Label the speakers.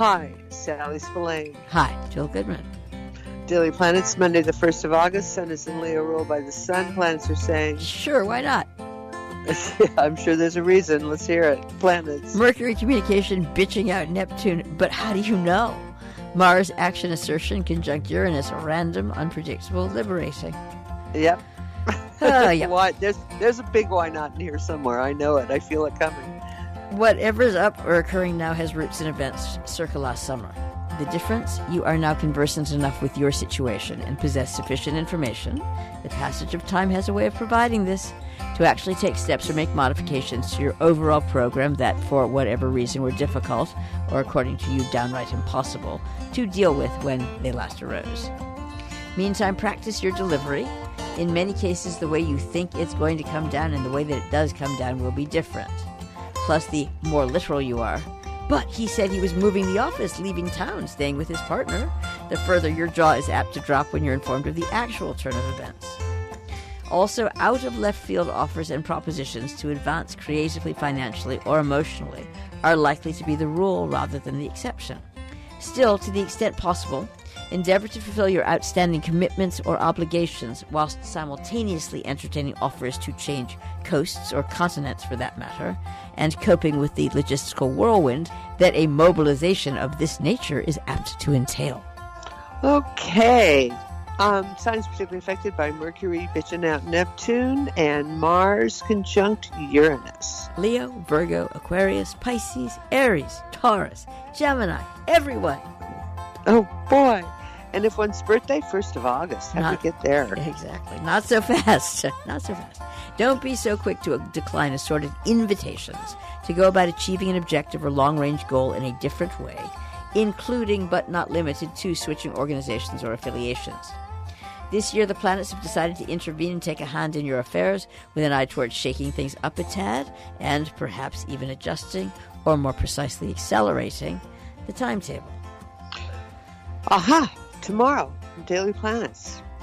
Speaker 1: Hi, Sally Spillane.
Speaker 2: Hi, Jill Goodman.
Speaker 1: Daily Planets, Monday the 1st of August. Sun is in Leo, ruled by the sun. Planets are saying...
Speaker 2: Sure, why not?
Speaker 1: Yeah, I'm sure there's a reason. Let's hear it. Planets.
Speaker 2: Mercury communication bitching out Neptune, but how do you know? Mars action assertion conjunct Uranus, random, unpredictable, liberating.
Speaker 1: Yep.
Speaker 2: Yeah.
Speaker 1: Why? There's a big why not in here somewhere. I know it. I feel it coming.
Speaker 2: Whatever's up or occurring now has roots in events circa last summer. The difference? You are now conversant enough with your situation and possess sufficient information. The passage of time has a way of providing this to actually take steps or make modifications to your overall program that, for whatever reason, were difficult, or according to you, downright impossible, to deal with when they last arose. Meantime, practice your delivery. In many cases, the way you think it's going to come down and the way that it does come down will be different. Plus, the more literal you are, but he said he was moving the office, leaving town, staying with his partner, the further your jaw is apt to drop when you're informed of the actual turn of events. Also, out-of-left-field offers and propositions to advance creatively, financially, or emotionally are likely to be the rule rather than the exception. Still, to the extent possible, endeavor to fulfill your outstanding commitments or obligations whilst simultaneously entertaining offers to change coasts or continents for that matter, and coping with the logistical whirlwind that a mobilization of this nature is apt to entail.
Speaker 1: Okay. Signs particularly affected by Mercury bitching out Neptune and Mars conjunct Uranus.
Speaker 2: Leo, Virgo, Aquarius, Pisces, Aries, Taurus, Gemini, everyone.
Speaker 1: Oh boy. And if one's birthday, 1st of August, how do we get there?
Speaker 2: Exactly. Not so fast. Not so fast. Don't be so quick to decline assorted invitations to go about achieving an objective or long-range goal in a different way, including but not limited to switching organizations or affiliations. This year, the planets have decided to intervene and take a hand in your affairs with an eye towards shaking things up a tad and perhaps even adjusting, or more precisely accelerating, the timetable.
Speaker 1: Aha! Tomorrow, Daily Planets.